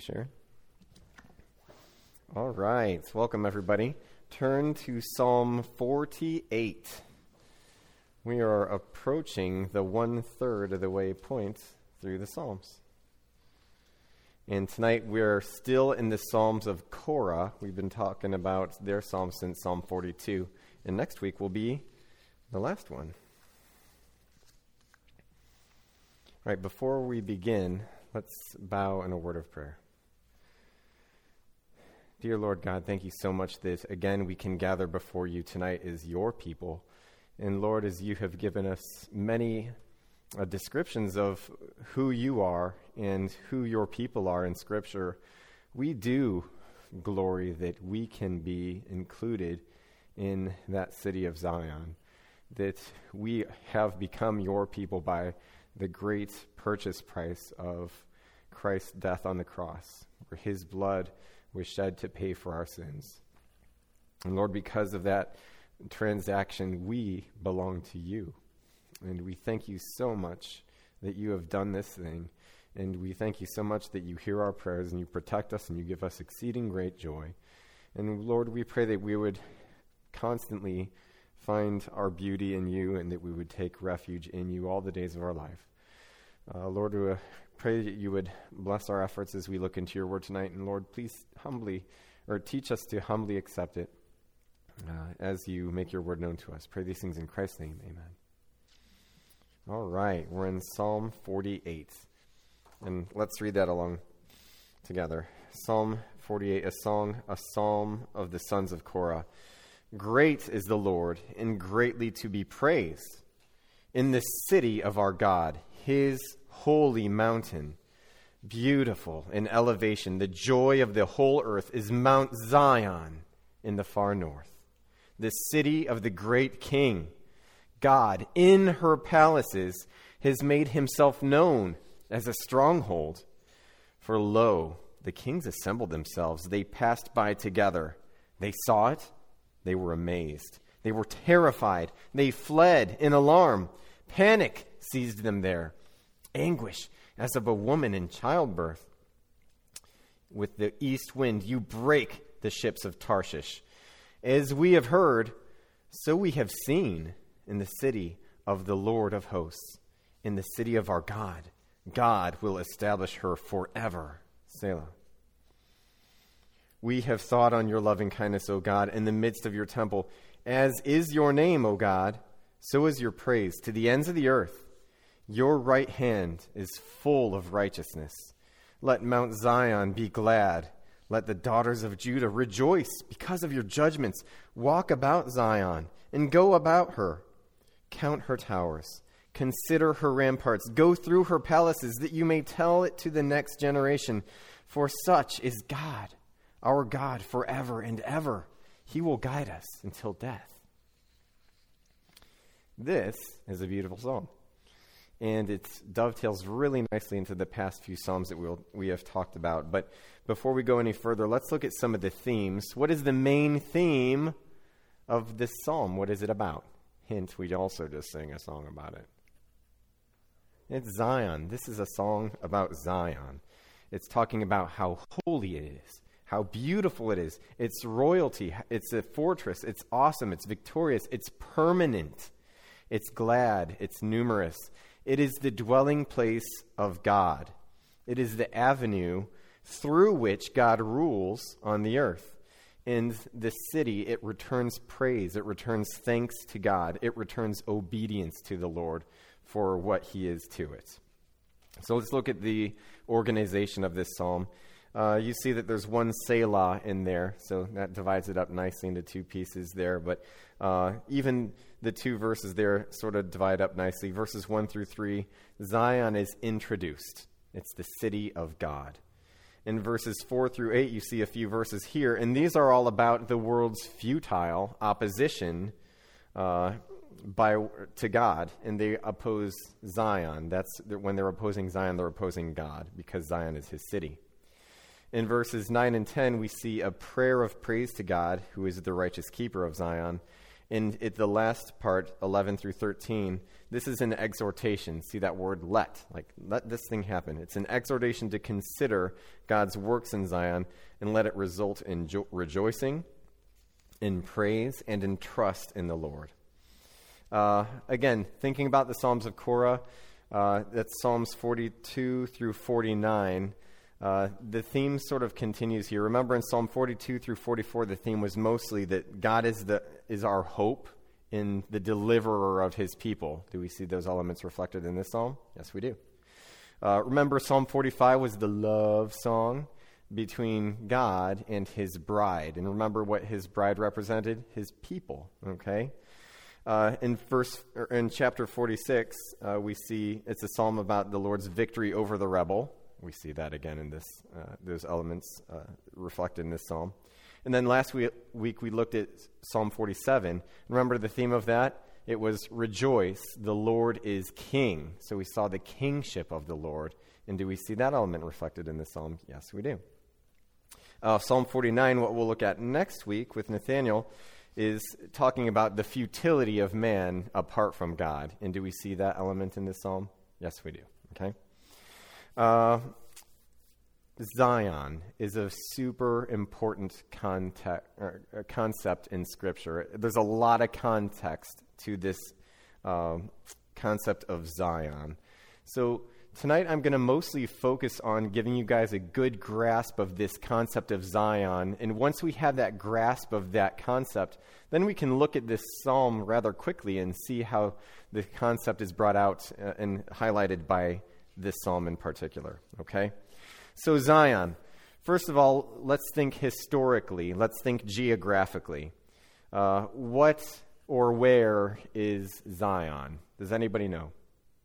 Sharon. All right, welcome everybody. Turn to Psalm 48. We are approaching the 1/3 of the way point through the Psalms. And tonight we're still in the Psalms of Korah. We've been talking about their Psalms since Psalm 42. And next week will be the last one. All right, before we begin, let's bow in a word of prayer. Dear Lord God, thank you so much that, again, we can gather before you tonight as your people. And Lord, as you have given us many descriptions of who you are and who your people are in Scripture, we do glory that we can be included in that city of Zion, that we have become your people by the great purchase price of Christ's death on the cross, where his blood was shed to pay for our sins. And Lord, because of that transaction, we belong to you. And we thank you so much that you have done this thing. And we thank you so much that you hear our prayers and you protect us and you give us exceeding great joy. And Lord, we pray that we would constantly find our beauty in you and that we would take refuge in you all the days of our life. Lord, we pray that you would bless our efforts as we look into your word tonight. And Lord, please teach us to humbly accept it as you make your word known to us. Pray these things in Christ's name. Amen. All right, we're in Psalm 48. And let's read that along together. Psalm 48, a psalm of the sons of Korah. Great is the Lord, and greatly to be praised in the city of our God, his holy mountain. Beautiful in elevation, the joy of the whole earth is Mount Zion in the far north, the city of the great King. God, in her palaces, has made himself known as a stronghold. For lo, the kings assembled themselves. They passed by together. They saw it. They were amazed. They were terrified. They fled in alarm. Panic seized them there. Anguish as of a woman in childbirth. With the east wind, you break the ships of Tarshish. As we have heard, so we have seen in the city of the Lord of hosts, in the city of our God. God will establish her forever. Selah. We have thought on your loving kindness, O God, in the midst of your temple. As is your name, O God, so is your praise to the ends of the earth. Your right hand is full of righteousness. Let Mount Zion be glad. Let the daughters of Judah rejoice because of your judgments. Walk about Zion and go about her. Count her towers. Consider her ramparts. Go through her palaces that you may tell it to the next generation. For such is God, our God, forever and ever. He will guide us until death. This is a beautiful psalm. And it dovetails really nicely into the past few psalms that we have talked about. But before we go any further, let's look at some of the themes. What is the main theme of this psalm? What is it about? Hint, we also just sang a song about it. It's Zion. This is a song about Zion. It's talking about how holy it is, how beautiful it is. It's royalty. It's a fortress. It's awesome. It's victorious. It's permanent. It's glad. It's numerous. It is the dwelling place of God. It is the avenue through which God rules on the earth. In the city, it returns praise. It returns thanks to God. It returns obedience to the Lord for what he is to it. So let's look at the organization of this psalm. You see that there's one Selah in there, so that divides it up nicely into two pieces there. But even the two verses there sort of divide up nicely. Verses 1 through 3, Zion is introduced. It's the city of God. In verses 4 through 8, you see a few verses here, and these are all about the world's futile opposition to God, and they oppose Zion. That's when they're opposing Zion, they're opposing God, because Zion is his city. In verses 9 and 10, we see a prayer of praise to God, who is the righteous keeper of Zion. in the last part, 11 through 13, this is an exhortation. See that word, let this thing happen. It's an exhortation to consider God's works in Zion and let it result in rejoicing, in praise, and in trust in the Lord. Again, thinking about the Psalms of Korah, that's Psalms 42 through 49. The theme sort of continues here. Remember in Psalm 42 through 44, the theme was mostly that God is our hope in the deliverer of his people. Do we see those elements reflected in this psalm? Yes, we do. Remember Psalm 45 was the love song between God and his bride. And remember what his bride represented? His people, okay? In chapter 46, we see it's a psalm about the Lord's victory over the rebel. We see that again in this; those elements reflected in this psalm. And then last week we looked at Psalm 47. Remember the theme of that? It was rejoice, the Lord is king. So we saw the kingship of the Lord. And do we see that element reflected in this psalm? Yes, we do. Psalm 49, what we'll look at next week with Nathaniel, is talking about the futility of man apart from God. And do we see that element in this psalm? Yes, we do. Okay. Zion is a super important concept in Scripture. There's a lot of context to this concept of Zion. So tonight I'm going to mostly focus on giving you guys a good grasp of this concept of Zion. And once we have that grasp of that concept, then we can look at this psalm rather quickly and see how the concept is brought out and highlighted by this psalm in particular, okay? So Zion, first of all, let's think historically. Let's think geographically. What or where is Zion? Does anybody know?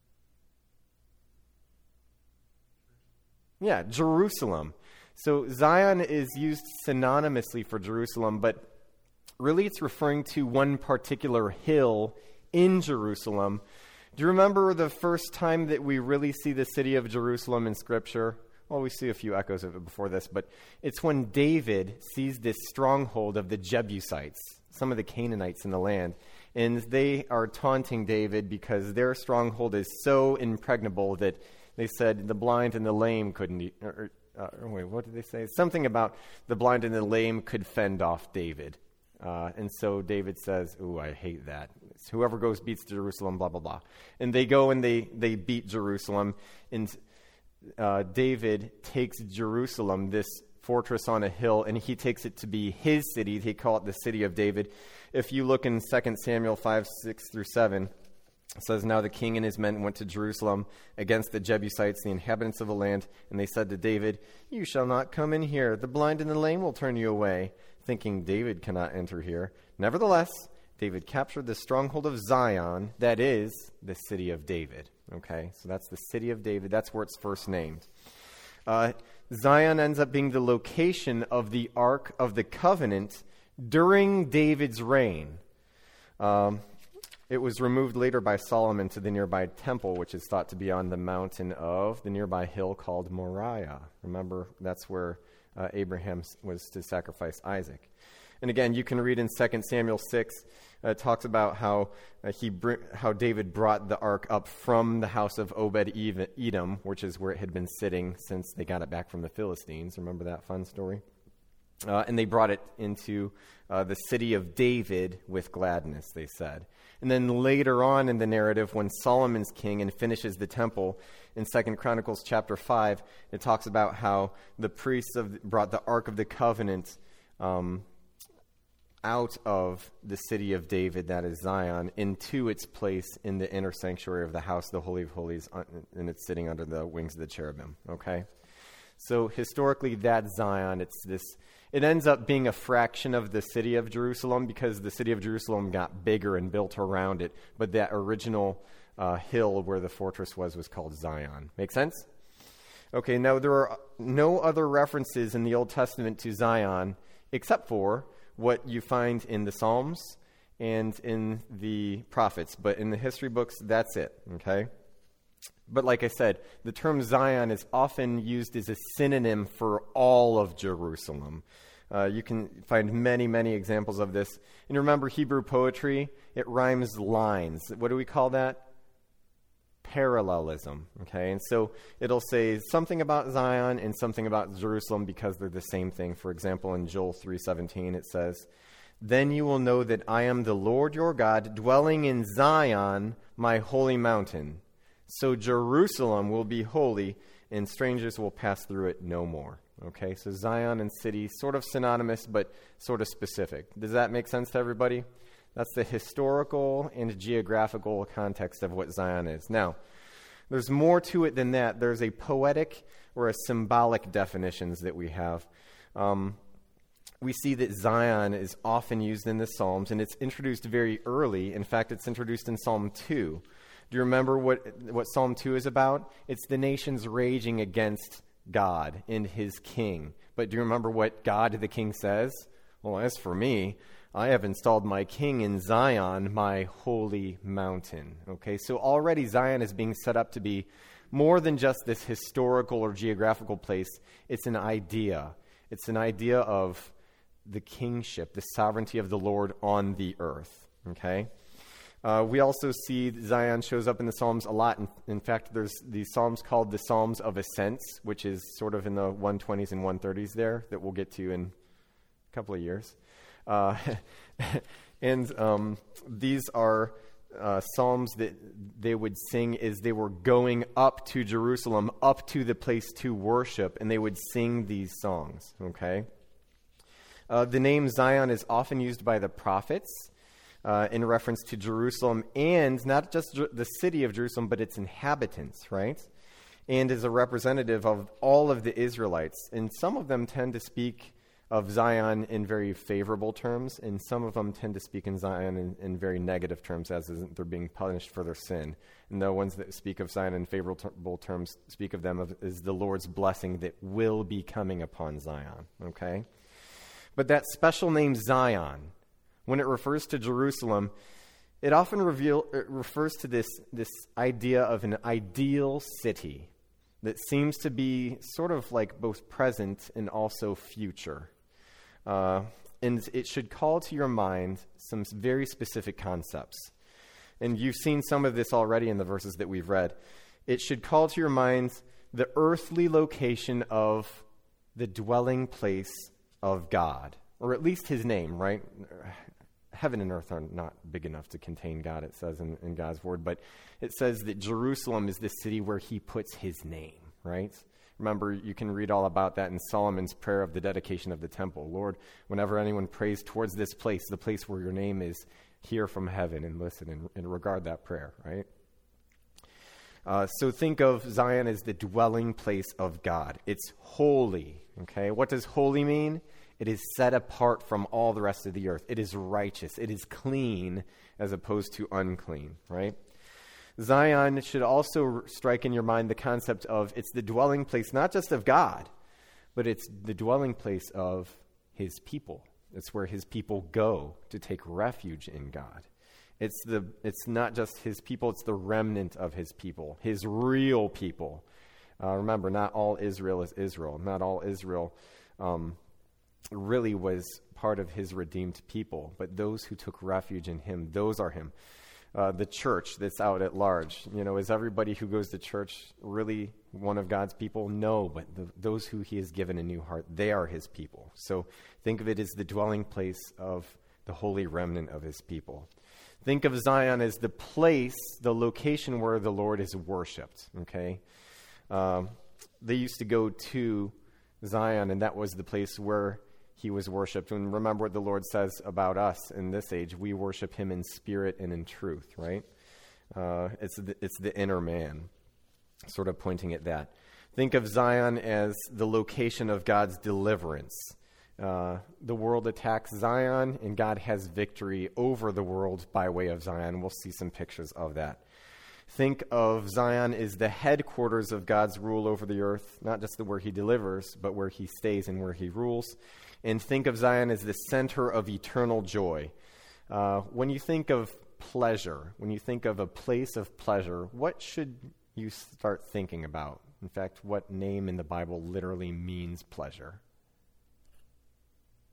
Yeah, Jerusalem. So Zion is used synonymously for Jerusalem, but really it's referring to one particular hill in Jerusalem. Do you remember the first time that we really see the city of Jerusalem in Scripture? Well, we see a few echoes of it before this, but it's when David sees this stronghold of the Jebusites, some of the Canaanites in the land, and they are taunting David because their stronghold is so impregnable that they said the blind and the lame couldn't, wait, what did they say? Something about the blind and the lame could fend off David. And so David says, ooh, I hate that. It's whoever goes beats Jerusalem, blah, blah, blah. And they go and they beat Jerusalem. And David takes Jerusalem, this fortress on a hill, and he takes it to be his city. They call it the city of David. If you look in 2 Samuel 5, 6 through 7, it says, now the king and his men went to Jerusalem against the Jebusites, the inhabitants of the land, and they said to David, you shall not come in here. The blind and the lame will turn you away, thinking David cannot enter here. Nevertheless, David captured the stronghold of Zion, that is, the city of David. Okay, so that's the city of David. That's where it's first named. Zion ends up being the location of the Ark of the Covenant during David's reign. It was removed later by Solomon to the nearby temple, which is thought to be on the mountain of the nearby hill called Moriah. Remember, that's where Abraham was to sacrifice Isaac. And again, you can read in 2 Samuel 6, talks about how David brought the ark up from the house of Obed-Edom, which is where it had been sitting since they got it back from the Philistines. Remember that fun story? And they brought it into the city of David with gladness, they said. And then later on in the narrative, when Solomon's king and finishes the temple, in 2 Chronicles chapter 5, it talks about how the priests brought the Ark of the Covenant out of the city of David, that is Zion, into its place in the inner sanctuary of the house, the Holy of Holies, and it's sitting under the wings of the cherubim, okay? So historically, that's Zion. It ends up being a fraction of the city of Jerusalem because the city of Jerusalem got bigger and built around it, but that original hill where the fortress was called Zion. Make sense? Okay, now there are no other references in the Old Testament to Zion except for what you find in the Psalms and in the prophets. But in the history books, that's it, okay? But like I said, the term Zion is often used as a synonym for all of Jerusalem. You can find many, many examples of this. And remember, Hebrew poetry, it rhymes lines. What do we call that? Parallelism, okay? And so it'll say something about Zion and something about Jerusalem because they're the same thing. For example, in Joel 3:17, it says, "Then you will know that I am the Lord your God, dwelling in Zion, my holy mountain. So Jerusalem will be holy, and strangers will pass through it no more." Okay, so Zion and city, sort of synonymous, but sort of specific. Does that make sense to everybody? That's the historical and geographical context of what Zion is. Now, there's more to it than that. There's a poetic or a symbolic definitions that we have. We see that Zion is often used in the Psalms, and it's introduced very early. In fact, it's introduced in Psalm 2. Do you remember what Psalm 2 is about? It's the nations raging against God and his king. But do you remember what God the king says? Well, as for me, I have installed my king in Zion, my holy mountain. Okay, so already Zion is being set up to be more than just this historical or geographical place. It's an idea. It's an idea of the kingship, the sovereignty of the Lord on the earth. Okay? We also see Zion shows up in the Psalms a lot. In fact, there's these Psalms called the Psalms of Ascents, which is sort of in the 120s and 130s there that we'll get to in a couple of years. And these are psalms that they would sing as they were going up to Jerusalem, up to the place to worship, and they would sing these songs, okay? The name Zion is often used by the prophets in reference to Jerusalem, and not just the city of Jerusalem, but its inhabitants, right? And is a representative of all of the Israelites. And some of them tend to speak of Zion in very favorable terms, and some of them tend to speak in Zion in very negative terms, as they're being punished for their sin. And the ones that speak of Zion in favorable terms speak of them as the Lord's blessing that will be coming upon Zion, okay? But that special name Zion, when it refers to Jerusalem, it often refers to this idea of an ideal city that seems to be sort of like both present and also future. And it should call to your mind some very specific concepts. And you've seen some of this already in the verses that we've read. It should call to your mind the earthly location of the dwelling place of God, or at least his name, right? Heaven and earth are not big enough to contain God, it says in God's word, but it says that Jerusalem is the city where he puts his name, right? Remember, you can read all about that in Solomon's prayer of the dedication of the temple. Lord, whenever anyone prays towards this place, the place where your name is, hear from heaven and listen and regard that prayer, right? So think of Zion as the dwelling place of God. It's holy, okay? What does holy mean? It is set apart from all the rest of the earth. It is righteous. It is clean as opposed to unclean, right? Zion should also strike in your mind the concept of it's the dwelling place not just of God, but it's the dwelling place of his people. It's where his people go to take refuge in God. It's not just his people, it's the remnant of his people, his real people. Remember, not all Israel is Israel. Not all Israel really was part of his redeemed people, but those who took refuge in him, those are him. The church that's out at large. You know, is everybody who goes to church really one of God's people? No, but those who he has given a new heart, they are his people. So think of it as the dwelling place of the holy remnant of his people. Think of Zion as the place, the location where the Lord is worshipped, okay? They used to go to Zion, and that was the place where he was worshipped. And remember what the Lord says about us in this age. We worship him in spirit and in truth, right? It's the inner man, sort of pointing at that. Think of Zion as the location of God's deliverance. The world attacks Zion, and God has victory over the world by way of Zion. We'll see some pictures of that. Think of Zion as the headquarters of God's rule over the earth, not just where he delivers, but where he stays and where he rules. And think of Zion as the center of eternal joy. When you think of pleasure, when you think of a place of pleasure, what should you start thinking about? In fact, what name in the Bible literally means pleasure?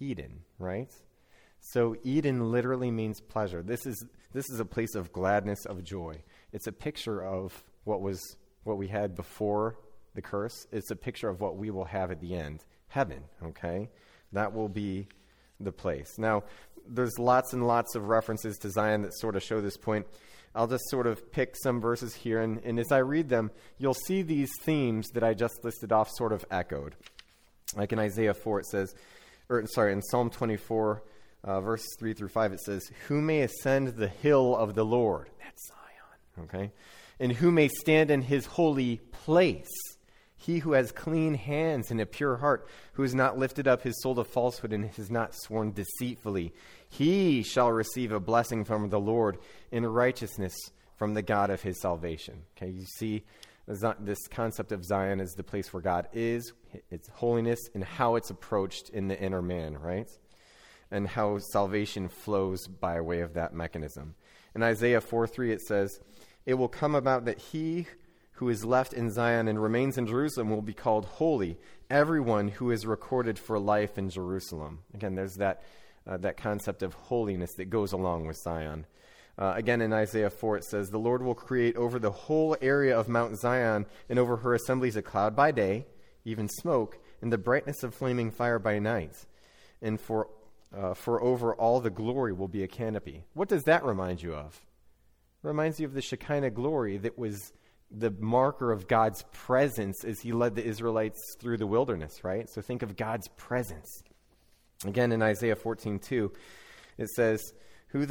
Eden, right? So Eden literally means pleasure. This is a place of gladness, of joy. It's a picture of what we had before the curse. It's a picture of what we will have at the end. Heaven, okay? That will be the place. Now, there's lots and lots of references to Zion that sort of show this point. I'll just sort of pick some verses here, and as I read them, you'll see these themes that I just listed off sort of echoed. Like in Isaiah 4, it says, in Psalm 24, verses 3 through 5, it says, "Who may ascend the hill of the Lord?" That's Zion, okay? "And who may stand in his holy place? He who has clean hands and a pure heart, who has not lifted up his soul to falsehood and has not sworn deceitfully. He shall receive a blessing from the Lord and righteousness from the God of his salvation." Okay, you see this concept of Zion as the place where God is, its holiness, and how it's approached in the inner man, right? And how salvation flows by way of that mechanism. In Isaiah 4:3, it says, "It will come about that he who is left in Zion and remains in Jerusalem will be called holy, everyone who is recorded for life in Jerusalem." Again, there's that concept of holiness that goes along with Zion. Again, in Isaiah 4, it says, "The Lord will create over the whole area of Mount Zion and over her assemblies a cloud by day, even smoke, and the brightness of flaming fire by night. And for over all the glory will be a canopy." What does that remind you of? It reminds you of the Shekinah glory that was the marker of God's presence as he led the Israelites through the wilderness, right? So think of God's presence. Again, in Isaiah 14:2, it says, how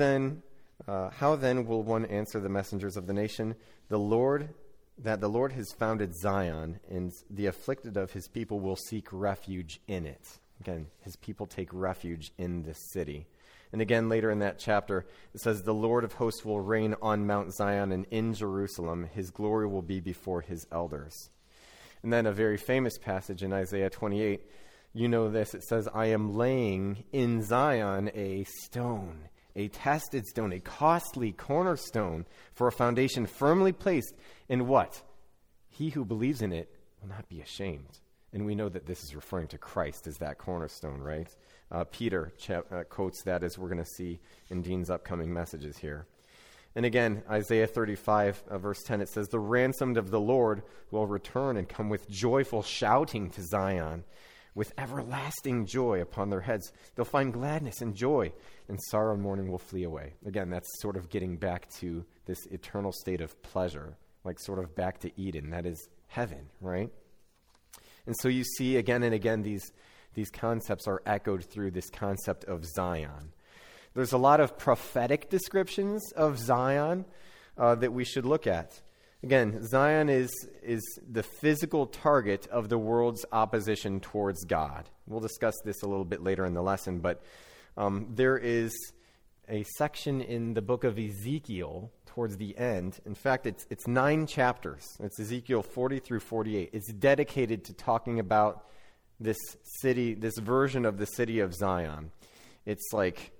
then will one answer the messengers of the nation? The Lord has founded Zion, and the afflicted of his people will seek refuge in it. Again, his people take refuge in this city. And again, later in that chapter, it says, "The Lord of hosts will reign on Mount Zion and in Jerusalem. His glory will be before his elders." And then a very famous passage in Isaiah 28, you know this, it says, "I am laying in Zion a stone, a tested stone, a costly cornerstone for a foundation firmly placed, and what? He who believes in it will not be ashamed." And we know that this is referring to Christ as that cornerstone, right? Peter quotes that, as we're going to see in Dean's upcoming messages here. And again, Isaiah 35, verse 10, it says, "The ransomed of the Lord will return and come with joyful shouting to Zion, with everlasting joy upon their heads. They'll find gladness and joy, and sorrow and mourning will flee away." Again, that's sort of getting back to this eternal state of pleasure, like sort of back to Eden. That is heaven, right? And so you see again and again these concepts are echoed through this concept of Zion. There's a lot of prophetic descriptions of Zion that we should look at. Again, Zion is the physical target of the world's opposition towards God. We'll discuss this a little bit later in the lesson, but there is a section in the book of Ezekiel towards the end. In fact, it's 9 chapters. It's Ezekiel 40 through 48. It's dedicated to talking about this city, this version of the city of Zion. It's like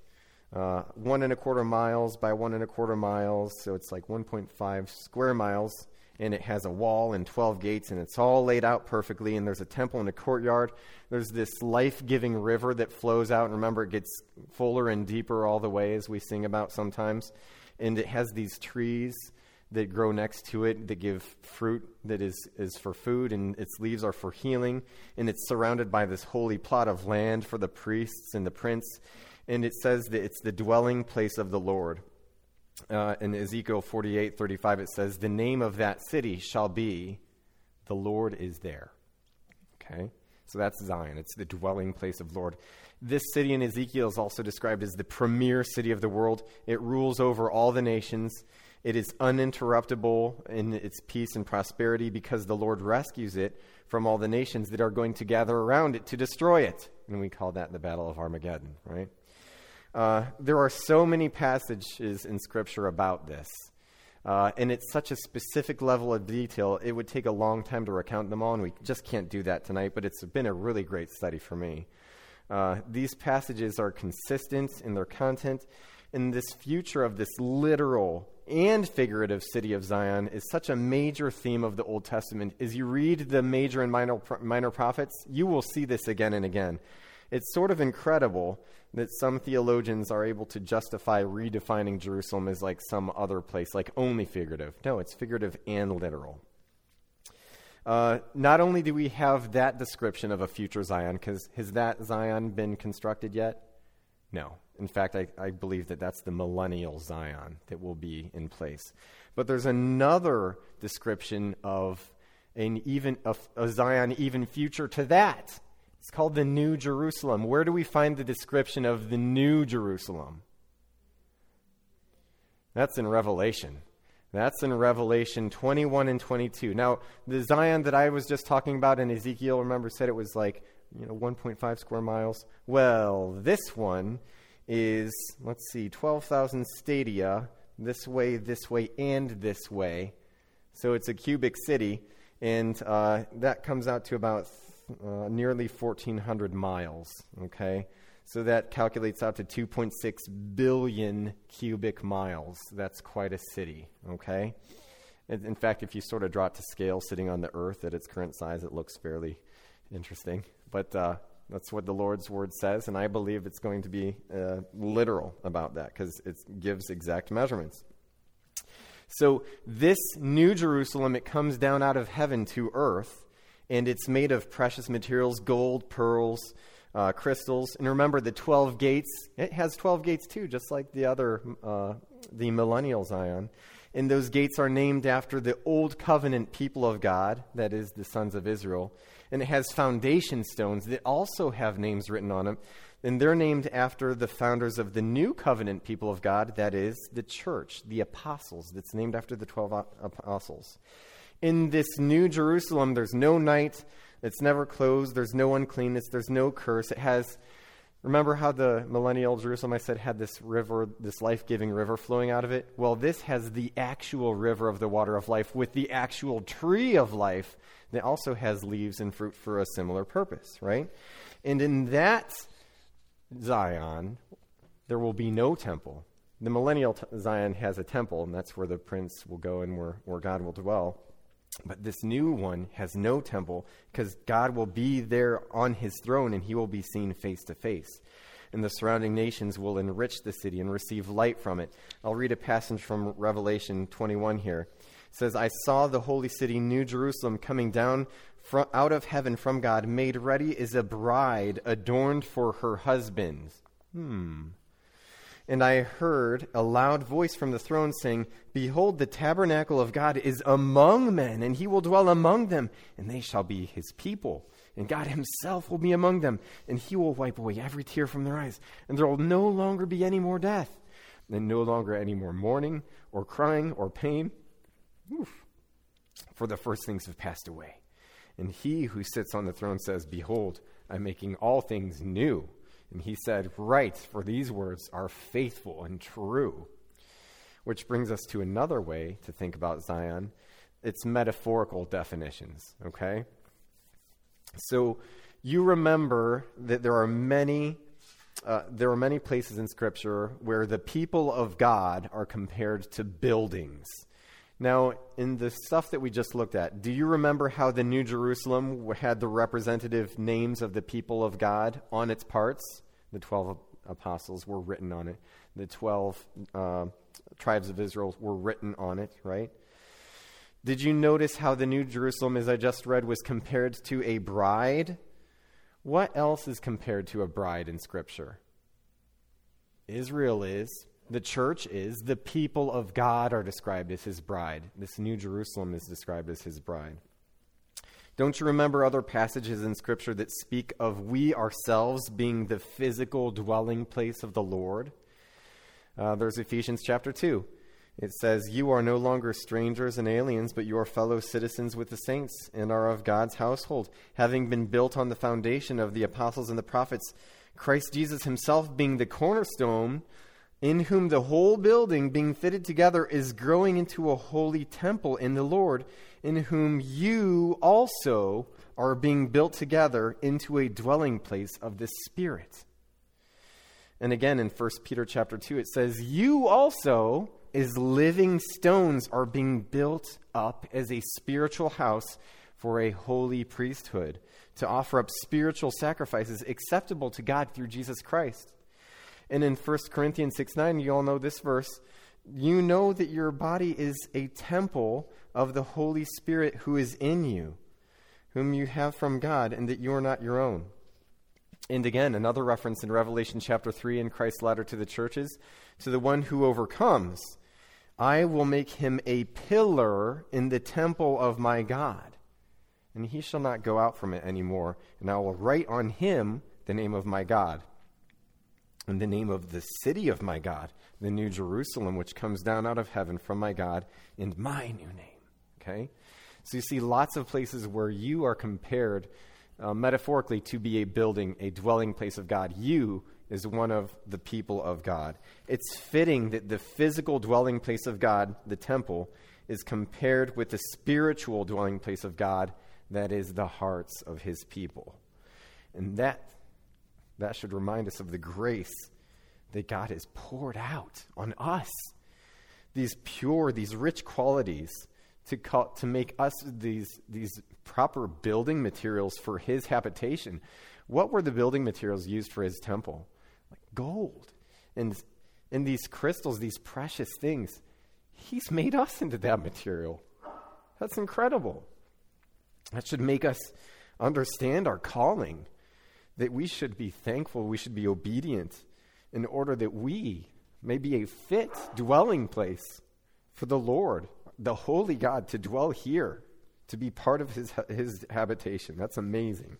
1.25 miles by 1.25 miles, so it's like 1.5 square miles, and it has a wall and 12 gates, and it's all laid out perfectly, and there's a temple and a courtyard. There's this life-giving river that flows out, and remember, it gets fuller and deeper all the way, as we sing about sometimes, and it has these trees that grow next to it that give fruit that is for food, and its leaves are for healing, and it's surrounded by this holy plot of land for the priests and the prince, and it says that it's the dwelling place of the Lord. In Ezekiel 48:35, it says, "The name of that city shall be, the Lord is there." Okay? So that's Zion. It's the dwelling place of the Lord. This city in Ezekiel is also described as the premier city of the world. It rules over all the nations. It is uninterruptible in its peace and prosperity because the Lord rescues it from all the nations that are going to gather around it to destroy it. And we call that the Battle of Armageddon, right? There are so many passages in Scripture about this. And it's such a specific level of detail, it would take a long time to recount them all, and we just can't do that tonight, but it's been a really great study for me. These passages are consistent in their content, and this future of this literal and figurative city of Zion is such a major theme of the Old Testament. As you read the major and minor prophets, you will see this again and again. It's sort of incredible that some theologians are able to justify redefining Jerusalem as like some other place, like only figurative. No, it's figurative and literal. Not only do we have that description of a future Zion, because has that Zion been constructed yet? No. In fact, I believe that that's the millennial Zion that will be in place. But there's another description of a Zion even future to that. It's called the New Jerusalem. Where do we find the description of the New Jerusalem? That's in Revelation. That's in Revelation 21 and 22. Now, the Zion that I was just talking about in Ezekiel, remember, said it was like 1.5 square miles. Well, this one is, 12,000 stadia, this way, and this way. So it's a cubic city, and that comes out to about nearly 1,400 miles, okay? So that calculates out to 2.6 billion cubic miles. That's quite a city, okay? In fact, if you sort of draw it to scale sitting on the earth at its current size, it looks fairly interesting. But that's what the Lord's word says, and I believe it's going to be literal about that because it gives exact measurements. So this New Jerusalem, it comes down out of heaven to earth, and it's made of precious materials, gold, pearls, crystals. And remember the 12 gates, it has 12 gates too, just like the other, the millennial Zion. And those gates are named after the old covenant people of God, that is the sons of Israel. And it has foundation stones that also have names written on them. And they're named after the founders of the new covenant people of God, that is the church, the apostles. That's named after the 12 apostles. In this New Jerusalem, there's no night. It's never closed. There's no uncleanness. There's no curse. It has, remember how the millennial Jerusalem, I said, had this river, this life-giving river flowing out of it? Well, this has the actual river of the water of life with the actual tree of life that also has leaves and fruit for a similar purpose, right? And in that Zion, there will be no temple. The millennial Zion has a temple, and that's where the prince will go and where God will dwell. But this new one has no temple because God will be there on his throne and he will be seen face to face. And the surrounding nations will enrich the city and receive light from it. I'll read a passage from Revelation 21 here. It says, I saw the holy city, New Jerusalem, coming down out of heaven from God, made ready as a bride adorned for her husband. And I heard a loud voice from the throne saying, Behold, the tabernacle of God is among men, and he will dwell among them, and they shall be his people. And God himself will be among them, and he will wipe away every tear from their eyes. And there will no longer be any more death, and no longer any more mourning, or crying, or pain. For the first things have passed away. And he who sits on the throne says, Behold, I'm making all things new. And he said, Write, for these words are faithful and true. Which brings us to another way to think about Zion. It's metaphorical definitions, okay? So you remember that there are many places in Scripture where the people of God are compared to buildings. Now, in the stuff that we just looked at, do you remember how the New Jerusalem had the representative names of the people of God on its parts? The 12 apostles were written on it. The 12 tribes of Israel were written on it, right? Did you notice how the New Jerusalem, as I just read, was compared to a bride? What else is compared to a bride in Scripture? Israel is. The church is. The people of God are described as his bride. This New Jerusalem is described as his bride. Don't you remember other passages in Scripture that speak of we ourselves being the physical dwelling place of the Lord? There's Ephesians chapter 2. It says, You are no longer strangers and aliens, but you are fellow citizens with the saints and are of God's household, having been built on the foundation of the apostles and the prophets, Christ Jesus himself being the cornerstone, in whom the whole building being fitted together is growing into a holy temple in the Lord, in whom you also are being built together into a dwelling place of the Spirit. And again in 1 Peter chapter 2 it says, You also, as living stones, are being built up as a spiritual house for a holy priesthood, to offer up spiritual sacrifices acceptable to God through Jesus Christ. And in 1 Corinthians 6:9, you all know this verse, you know that your body is a temple of the Holy Spirit who is in you, whom you have from God, and that you are not your own. And again, another reference in Revelation chapter 3 in Christ's letter to the churches, to the one who overcomes, I will make him a pillar in the temple of my God, and he shall not go out from it anymore, and I will write on him the name of my God, and the name of the city of my God, the new Jerusalem, which comes down out of heaven from my God, and my new name. Okay? So you see lots of places where you are compared metaphorically to be a building, a dwelling place of God. You is one of the people of God. It's fitting that the physical dwelling place of God, the temple, is compared with the spiritual dwelling place of God, that is the hearts of his people. And that should remind us of the grace that God has poured out on us. These pure, these rich qualities to make us these proper building materials for his habitation. What were the building materials used for his temple? Like gold and these crystals, these precious things. He's made us into that material. That's incredible. That should make us understand our calling, that we should be thankful, we should be obedient in order that we may be a fit dwelling place for the Lord, the holy God, to dwell here, to be part of his habitation. That's amazing.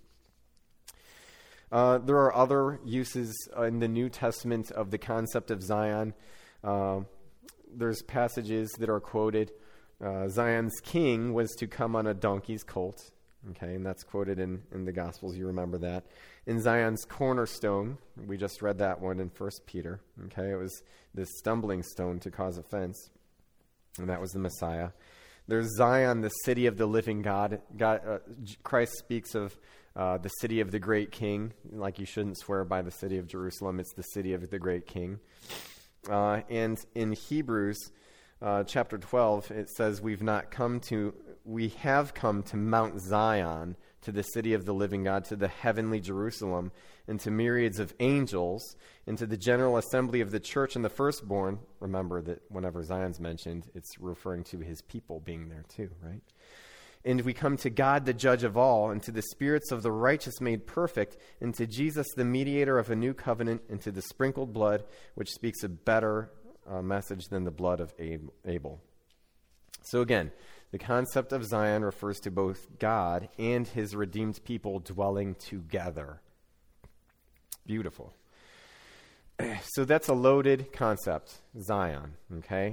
There are other uses in the New Testament of the concept of Zion. There's passages that are quoted. Zion's king was to come on a donkey's colt. Okay, and that's quoted in the Gospels. You remember that. In Zion's cornerstone, we just read that one in 1 Peter. Okay, it was this stumbling stone to cause offense, and that was the Messiah. There's Zion, the city of the living God. Christ speaks of the city of the great king, like you shouldn't swear by the city of Jerusalem. It's the city of the great king. And in Hebrews chapter 12, it says, we have come to Mount Zion, to the city of the living God, to the heavenly Jerusalem, and to myriads of angels, and to the general assembly of the church and the firstborn. Remember that whenever Zion's mentioned, it's referring to his people being there too, right? And we come to God, the judge of all, and to the spirits of the righteous made perfect, and to Jesus, the mediator of a new covenant, and to the sprinkled blood, which speaks a better message than the blood of Abel. So again, the concept of Zion refers to both God and his redeemed people dwelling together. Beautiful. So that's a loaded concept, Zion, okay?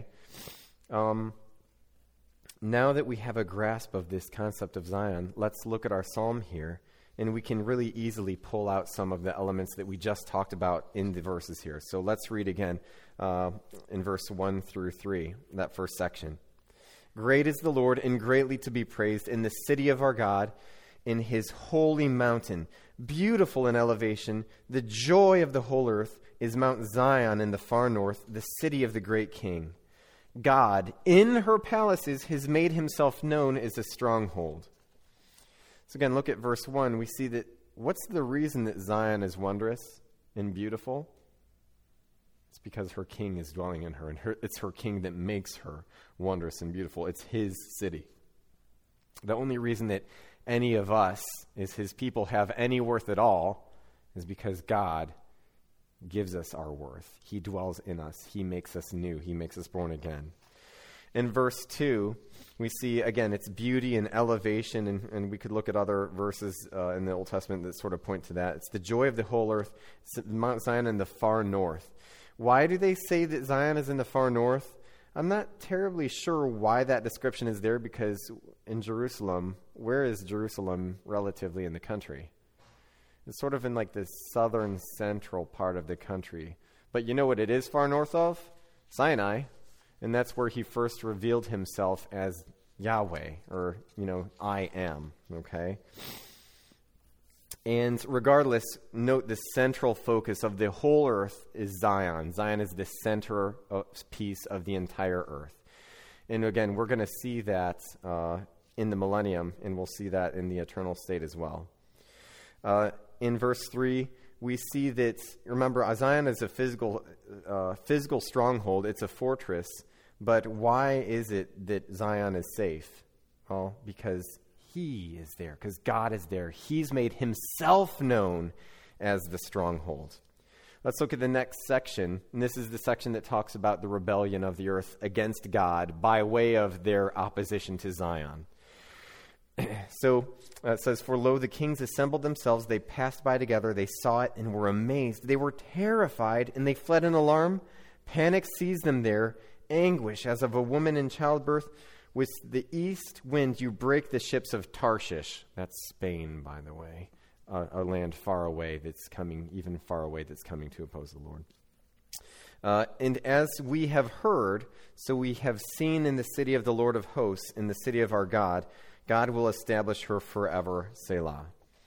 Now that we have a grasp of this concept of Zion, let's look at our psalm here, and we can really easily pull out some of the elements that we just talked about in the verses here. So let's read again in verse 1 through 3, that first section. Great is the Lord, and greatly to be praised in the city of our God, in his holy mountain, beautiful in elevation. The joy of the whole earth is Mount Zion in the far north, the city of the great king. God, in her palaces, has made himself known as a stronghold. So again, look at verse 1. We see that what's the reason that Zion is wondrous and beautiful? It's because her king is dwelling in her, and it's her king that makes her wondrous and beautiful. It's his city. The only reason that any of us, as his people, have any worth at all is because God gives us our worth. He dwells in us. He makes us new. He makes us born again. In verse 2, we see, again, its beauty and elevation, and we could look at other verses in the Old Testament that sort of point to that. It's the joy of the whole earth. It's Mount Zion in the far north. Why do they say that Zion is in the far north? I'm not terribly sure why that description is there, because in Jerusalem, where is Jerusalem relatively in the country? It's sort of in like the southern central part of the country. But you know what it is far north of? Sinai. And that's where he first revealed himself as Yahweh, or, I am, okay? And regardless, note the central focus of the whole earth is Zion. Zion is the center piece of the entire earth. And again, we're going to see that in the millennium, and we'll see that in the eternal state as well. In verse 3, we see that, remember, Zion is a physical stronghold. It's a fortress. But why is it that Zion is safe? Well, because he is there, because God is there. He's made himself known as the stronghold. Let's look at the next section. And this is the section that talks about the rebellion of the earth against God by way of their opposition to Zion. So it says, "For lo, the kings assembled themselves. They passed by together. They saw it and were amazed. They were terrified and they fled in alarm. Panic seized them there, anguish as of a woman in childbirth. With the east wind you break the ships of Tarshish." That's Spain, by the way. A land far away that's coming, even far away that's coming to oppose the Lord. "And as we have heard, so we have seen in the city of the Lord of hosts, in the city of our God. God will establish her forever, Selah."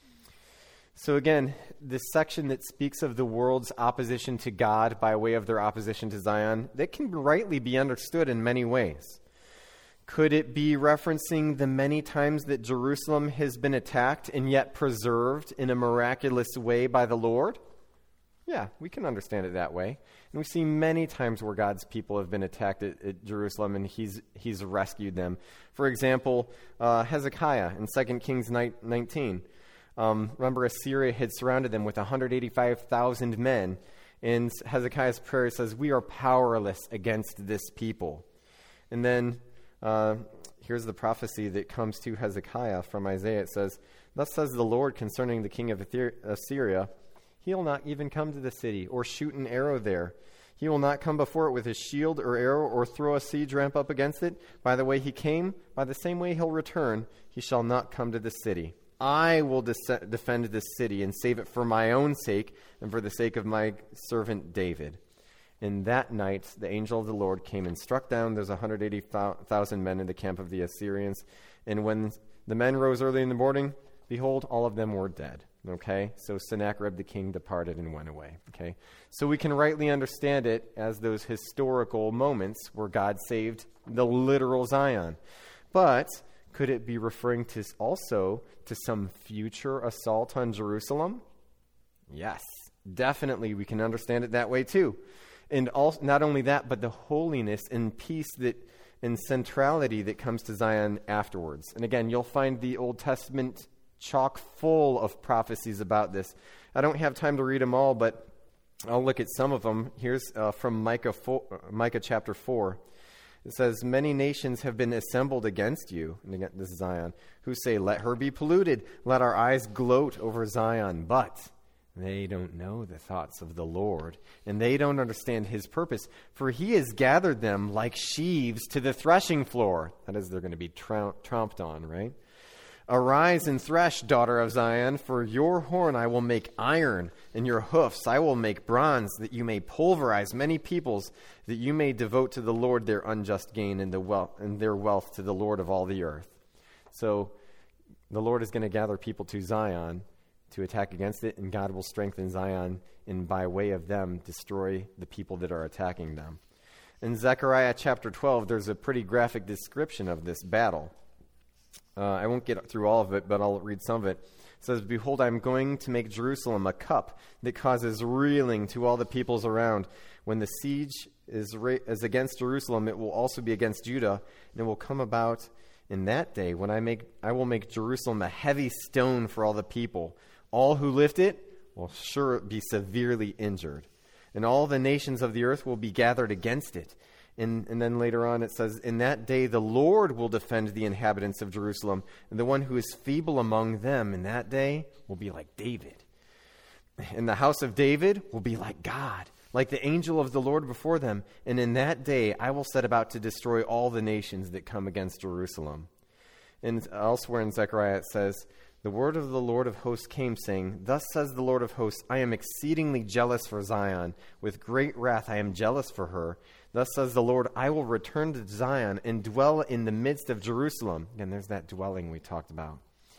So again, this section that speaks of the world's opposition to God by way of their opposition to Zion, that can rightly be understood in many ways. Could it be referencing the many times that Jerusalem has been attacked and yet preserved in a miraculous way by the Lord? Yeah, we can understand it that way. And we see many times where God's people have been attacked at Jerusalem and he's rescued them. For example, Hezekiah in 2 Kings 19. Remember, Assyria had surrounded them with 185,000 men. And Hezekiah's prayer says, "We are powerless against this people." And then here's the prophecy that comes to Hezekiah from Isaiah. It says, "Thus says the Lord concerning the king of Assyria, he will not even come to the city or shoot an arrow there. He will not come before it with his shield or arrow or throw a siege ramp up against it. By the way he came, by the same way he'll return. He shall not come to the city. I will defend this city and save it for my own sake and for the sake of my servant David." And that night, the angel of the Lord came and struck down those 180,000 men in the camp of the Assyrians. And when the men rose early in the morning, behold, all of them were dead. Okay? So Sennacherib the king departed and went away. Okay? So we can rightly understand it as those historical moments where God saved the literal Zion. But could it be referring to also to some future assault on Jerusalem? Yes, definitely we can understand it that way too. And also, not only that, but the holiness and peace and centrality that comes to Zion afterwards. And again, you'll find the Old Testament chock full of prophecies about this. I don't have time to read them all, but I'll look at some of them. Here's from Micah chapter 4. It says, "Many nations have been assembled against you," and again, this is Zion, "who say, 'Let her be polluted. Let our eyes gloat over Zion.' But they don't know the thoughts of the Lord, and they don't understand his purpose. For he has gathered them like sheaves to the threshing floor." That is, they're going to be tromped on, right? "Arise and thresh, daughter of Zion, for your horn I will make iron, and your hoofs I will make bronze, that you may pulverize many peoples, that you may devote to the Lord their unjust gain and their wealth to the Lord of all the earth." So the Lord is going to gather people to Zion to attack against it, and God will strengthen Zion and by way of them destroy the people that are attacking them. In Zechariah chapter 12, there's a pretty graphic description of this battle. I won't get through all of it, but I'll read some of it. It says, "Behold, I am going to make Jerusalem a cup that causes reeling to all the peoples around. When the siege is against Jerusalem, it will also be against Judah, and it will come about in that day when I will make Jerusalem a heavy stone for all the people. All who lift it will sure be severely injured, and all the nations of the earth will be gathered against it." And then later on it says, "In that day the Lord will defend the inhabitants of Jerusalem, and the one who is feeble among them in that day will be like David. And the house of David will be like God, like the angel of the Lord before them. And in that day I will set about to destroy all the nations that come against Jerusalem." And elsewhere in Zechariah it says, "The word of the Lord of hosts came, saying, 'Thus says the Lord of hosts, I am exceedingly jealous for Zion. With great wrath I am jealous for her. Thus says the Lord, I will return to Zion and dwell in the midst of Jerusalem.'" Again, there's that dwelling we talked about.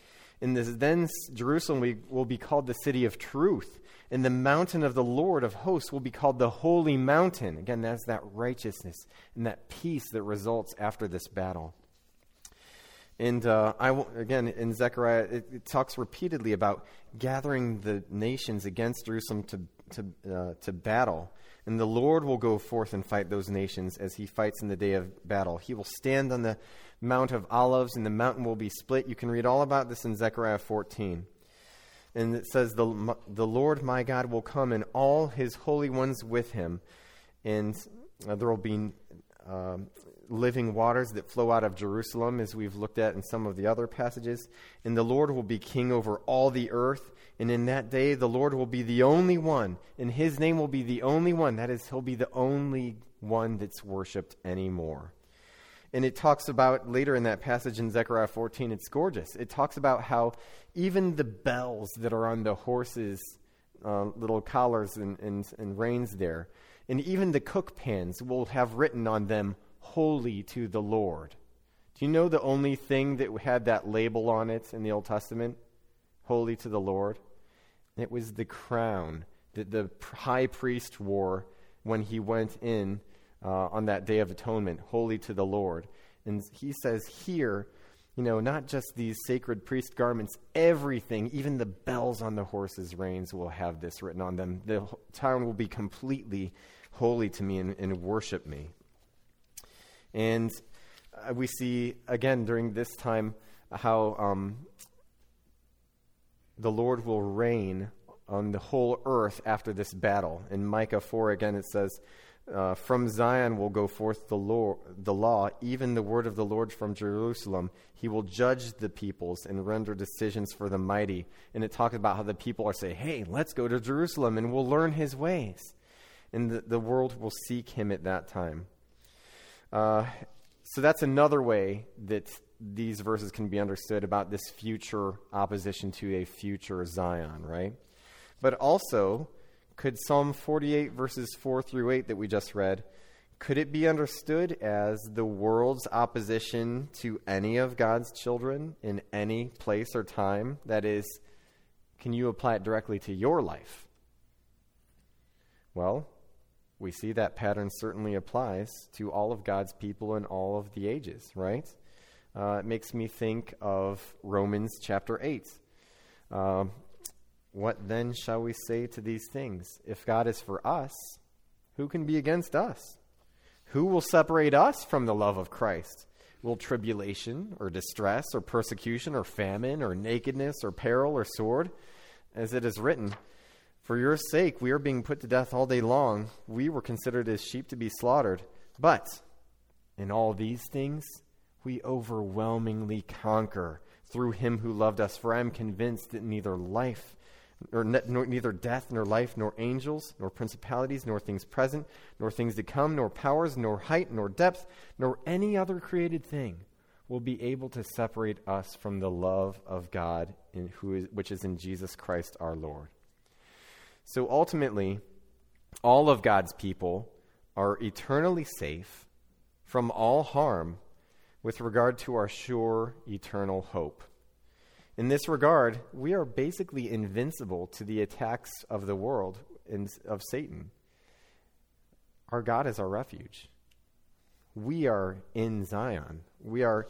Then Jerusalem will be called the city of truth, and the mountain of the Lord of hosts will be called the holy mountain." Again, that's that righteousness and that peace that results after this battle. And again, in Zechariah, it talks repeatedly about gathering the nations against Jerusalem to battle. And the Lord will go forth and fight those nations as he fights in the day of battle. He will stand on the Mount of Olives, and the mountain will be split. You can read all about this in Zechariah 14. And it says, the Lord my God will come, and all his holy ones with him. And there will be living waters that flow out of Jerusalem, as we've looked at in some of the other passages. And the Lord will be king over all the earth. And in that day, the Lord will be the only one, and his name will be the only one. That is, he'll be the only one that's worshipped anymore. And it talks about, later in that passage in Zechariah 14, it's gorgeous. It talks about how even the bells that are on the horses' little collars and reins there, and even the cook pans will have written on them, "Holy to the Lord." Do you know the only thing that had that label on it in the Old Testament? Holy to the Lord. It was the crown that the high priest wore when he went in on that Day of Atonement, holy to the Lord. And he says here, not just these sacred priest garments, everything, even the bells on the horses' reins will have this written on them. The town will be completely holy to me and worship me. And we see, again, during this time, how the Lord will reign on the whole earth after this battle. In Micah 4, again, it says, from Zion will go forth the law, even the word of the Lord from Jerusalem. He will judge the peoples and render decisions for the mighty. And it talks about how the people are saying, hey, let's go to Jerusalem and we'll learn his ways. And the world will seek him at that time. So that's another way that these verses can be understood about this future opposition to a future Zion, right? But also, could Psalm 48 verses 4 through 8 that we just read, could it be understood as the world's opposition to any of God's children in any place or time? That is, can you apply it directly to your life? Well, we see that pattern certainly applies to all of God's people in all of the ages, right? It makes me think of Romans chapter 8. What then shall we say to these things? If God is for us, who can be against us? Who will separate us from the love of Christ? Will tribulation or distress or persecution or famine or nakedness or peril or sword? As it is written, for your sake we are being put to death all day long. We were considered as sheep to be slaughtered. But in all these things we overwhelmingly conquer through him who loved us. For I am convinced that neither death, nor life, nor angels, nor principalities, nor things present, nor things to come, nor powers, nor height, nor depth, nor any other created thing will be able to separate us from the love of God which is in Jesus Christ our Lord. So ultimately, all of God's people are eternally safe from all harm with regard to our sure eternal hope. In this regard, we are basically invincible to the attacks of the world and of Satan. Our God is our refuge. We are in Zion. We are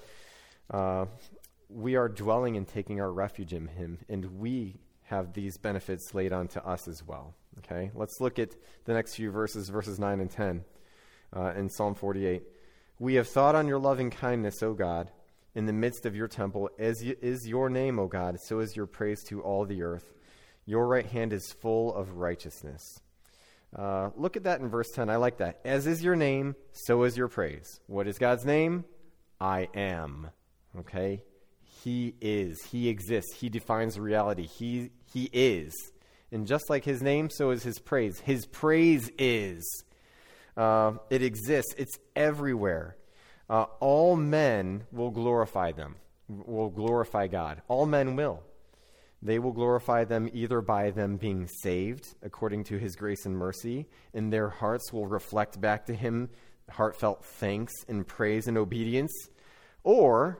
dwelling and taking our refuge in him, and we have these benefits laid on to us as well. Okay, let's look at the next few verses 9 and 10 in Psalm 48. We have thought on your loving kindness, O God, in the midst of your temple. As is your name, O God, so is your praise to all the earth. Your right hand is full of righteousness. Look at that in verse 10. I like that. As is your name, so is your praise. What is God's name? I am. Okay? He is. He exists. He defines reality. He is. And just like his name, so is his praise. His praise is. It exists. It's everywhere. All men will glorify God. All men will. They will glorify them either by them being saved according to his grace and mercy, and their hearts will reflect back to him heartfelt thanks and praise and obedience, or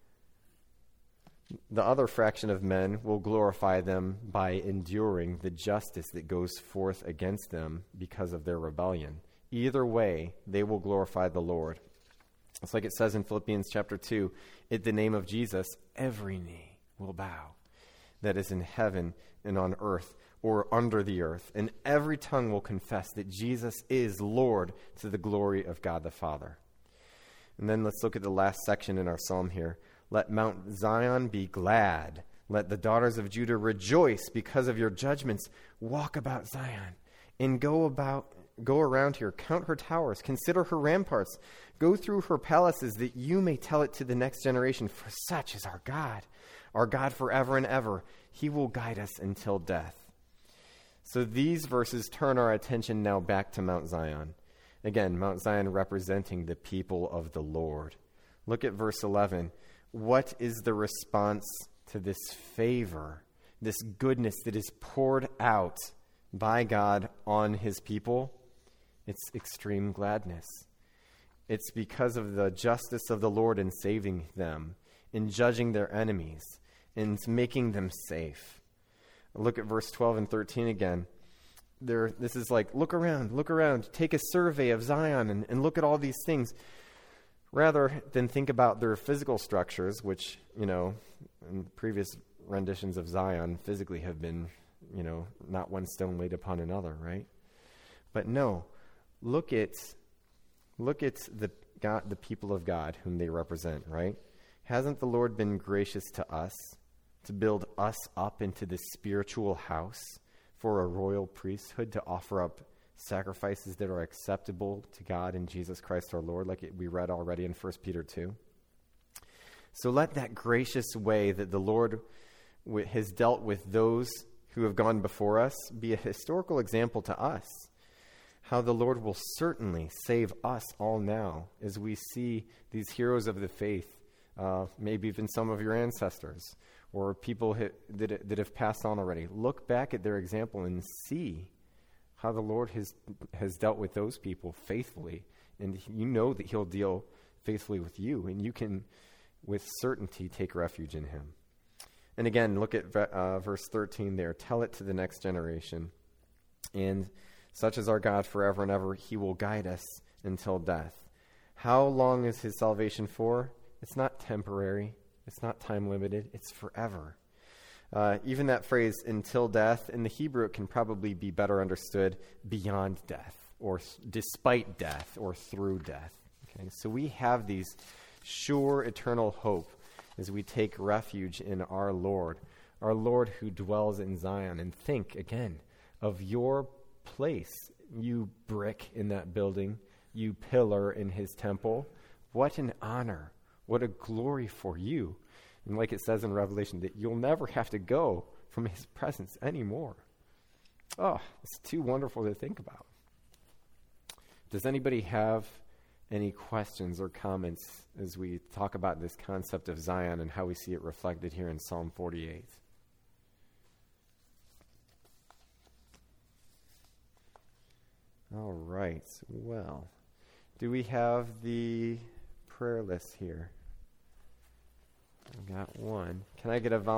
the other fraction of men will glorify them by enduring the justice that goes forth against them because of their rebellion. Either way, they will glorify the Lord. It's like it says in Philippians chapter 2, at the name of Jesus, every knee will bow that is in heaven and on earth or under the earth, and every tongue will confess that Jesus is Lord to the glory of God the Father. And then let's look at the last section in our psalm here. Let Mount Zion be glad. Let the daughters of Judah rejoice because of your judgments. Walk about Zion and go around here. Count her towers. Consider her ramparts. Go through her palaces that you may tell it to the next generation. For such is our God forever and ever. He will guide us until death. So these verses turn our attention now back to Mount Zion. Again, Mount Zion representing the people of the Lord. Look at verse 11. What is the response to this favor, this goodness that is poured out by God on his people? It's extreme gladness. It's because of the justice of the Lord in saving them, in judging their enemies, in making them safe. Look at verse 12 and 13 again. This is like, look around, take a survey of Zion and look at all these things. Rather than think about their physical structures, which, in previous renditions of Zion physically have been, not one stone laid upon another, right? But no, look at the people of God whom they represent, right? Hasn't the Lord been gracious to us to build us up into this spiritual house for a royal priesthood to offer up sacrifices that are acceptable to God in Jesus Christ our Lord, like we read already in 1 Peter 2? So let that gracious way that the Lord has dealt with those who have gone before us be a historical example to us, how the Lord will certainly save us all now as we see these heroes of the faith, maybe even some of your ancestors or people that have passed on already. Look back at their example and see how the Lord has dealt with those people faithfully. And you know that he'll deal faithfully with you, and you can, with certainty, take refuge in him. And again, look at verse 13 there. Tell it to the next generation. And such is our God forever and ever. He will guide us until death. How long is his salvation for? It's not temporary. It's not time limited. It's forever. Even that phrase, until death, in the Hebrew, it can probably be better understood beyond death, or despite death, or through death. Okay, so we have these sure eternal hope as we take refuge in our Lord who dwells in Zion. And think, again, of your place, you brick in that building, you pillar in his temple. What an honor. What a glory for you. And like it says in Revelation, that you'll never have to go from his presence anymore. Oh, it's too wonderful to think about. Does anybody have any questions or comments as we talk about this concept of Zion and how we see it reflected here in Psalm 48? All right. Well, do we have the prayer list here? I got one. Can I get a volunteer?